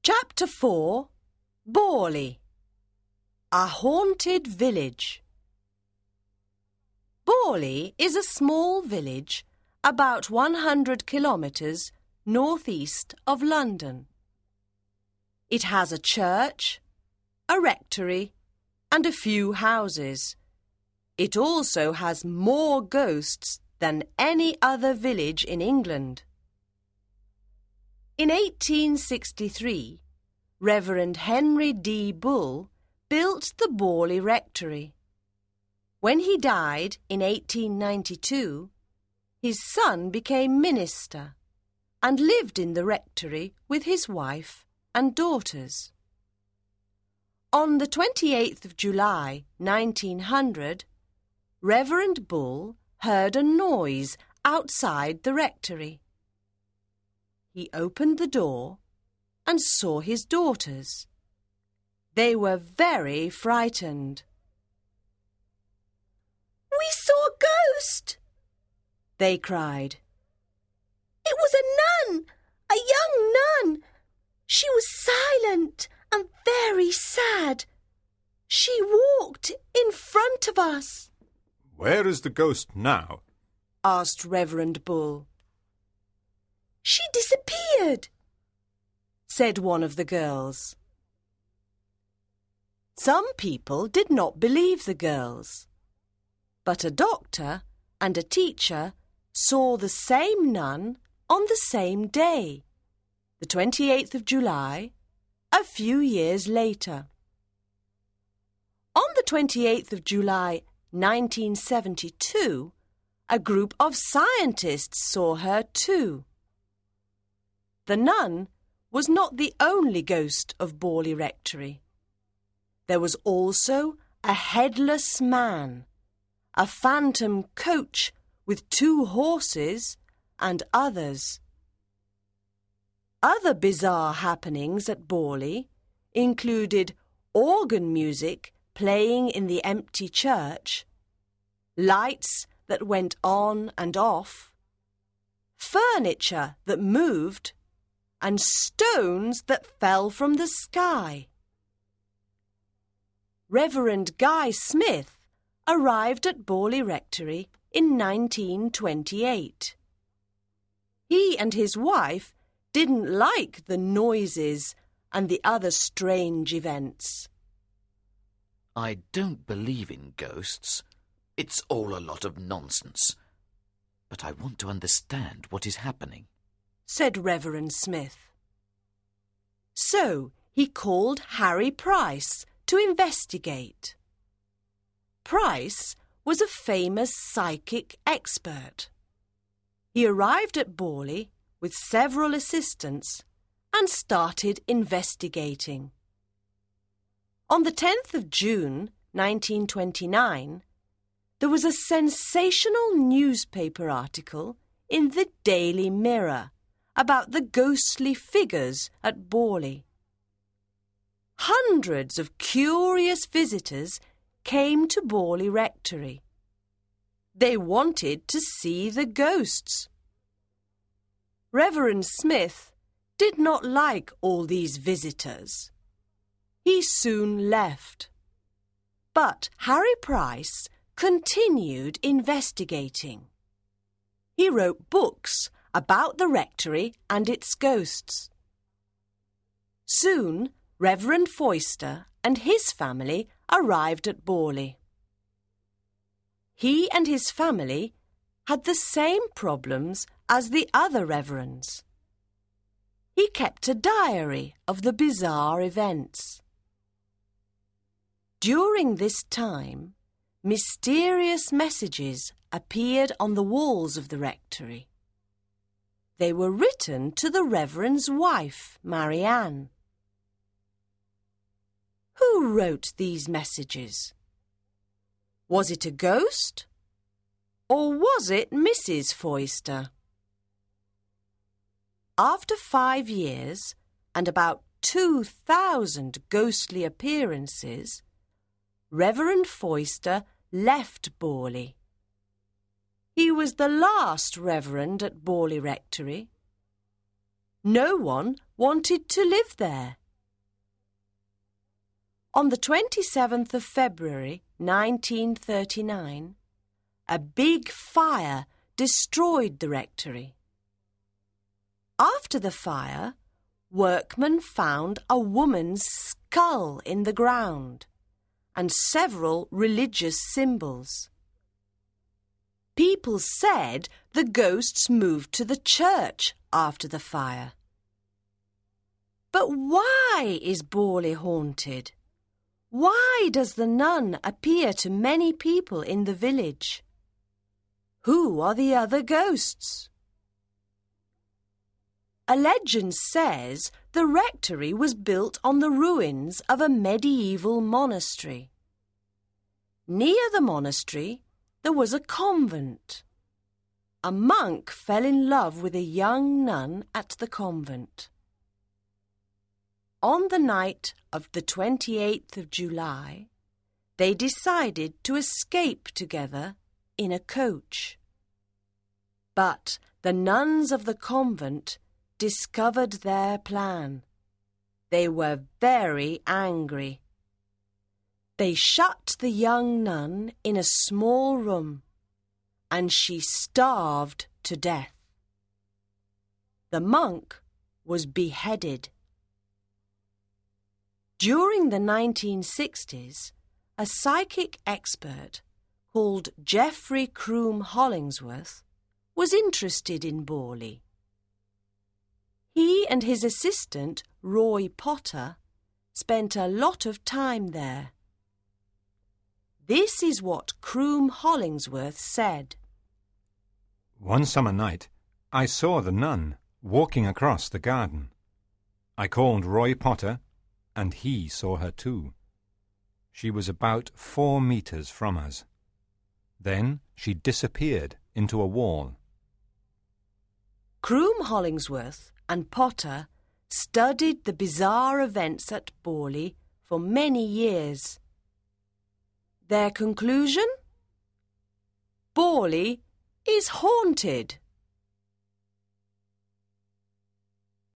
Chapter 4, Borley, a haunted village. Borley is a small village about 100 kilometres northeast of London. It has a church, a rectory, and a few houses. It also has more ghosts than any other village in England. In 1863, Reverend Henry D. Bull built the Borley Rectory. When he died in 1892, his son became minister and lived in the rectory with his wife and daughters. On the 28th of July, 1900, Reverend Bull heard a noise outside the rectory. He opened the door and saw his daughters. They were very frightened. "We saw a ghost!" they cried. "It was a nun, a young nun. She was silent and very sad. She walked in front of us." "Where is the ghost now?" asked Reverend Bull. "She disappeared," said one of the girls. Some people did not believe the girls, but a doctor and a teacher saw the same nun on the same day, the 28th of July, a few years later. On the 28th of July, 1972, a group of scientists saw her too. The nun was not the only ghost of Borley Rectory. There was also a headless man, a phantom coach with 2 horses, and others. Other bizarre happenings at Borley included organ music playing in the empty church, lights that went on and off, furniture that moved, and stones that fell from the sky. Reverend Guy Smith arrived at Borley Rectory in 1928. He and his wife didn't like the noises and the other strange events. "I don't believe in ghosts. It's all a lot of nonsense. But I want to understand what is happening," said Reverend Smith. So he called Harry Price to investigate. Price was a famous psychic expert. He arrived at Borley with several assistants and started investigating. On the 10th of June, 1929, there was a sensational newspaper article in the Daily Mirror about the ghostly figures at Borley. Hundreds of curious visitors came to Borley Rectory. They wanted to see the ghosts. Reverend Smith did not like all these visitors. He soon left. But Harry Price continued investigating. He wrote books about the rectory and its ghosts. Soon, Reverend Foyster and his family arrived at Borley. He and his family had the same problems as the other reverends. He kept a diary of the bizarre events. During this time, mysterious messages appeared on the walls of the rectory. They were written to the reverend's wife, Marianne. Who wrote these messages? Was it a ghost? Or was it Mrs. Foyster? After 5 years and about 2,000 ghostly appearances, Reverend Foyster left Borley. He was the last reverend at Borley Rectory. No one wanted to live there. On the 27th of February 1939, a big fire destroyed the rectory. After the fire, workmen found a woman's skull in the ground and several religious symbols. People said the ghosts moved to the church after the fire. But why is Borley haunted? Why does the nun appear to many people in the village? Who are the other ghosts? A legend says the rectory was built on the ruins of a medieval monastery. Near the monastery, there was a convent. A monk fell in love with a young nun at the convent. On the night of the 28th of July, they decided to escape together in a coach. But the nuns of the convent discovered their plan. They were very angry. They shut the young nun in a small room, and she starved to death. The monk was beheaded. During the 1960s, a psychic expert called Geoffrey Croom Hollingsworth was interested in Borley. He and his assistant, Roy Potter, spent a lot of time there. This is what Croom Hollingsworth said. One summer night, I saw the nun walking across the garden. I called Roy Potter, and he saw her too. She was about 4 meters from us. Then she disappeared into a wall. Croom Hollingsworth and Potter studied the bizarre events at Borley for many years. Their conclusion? Borley is haunted.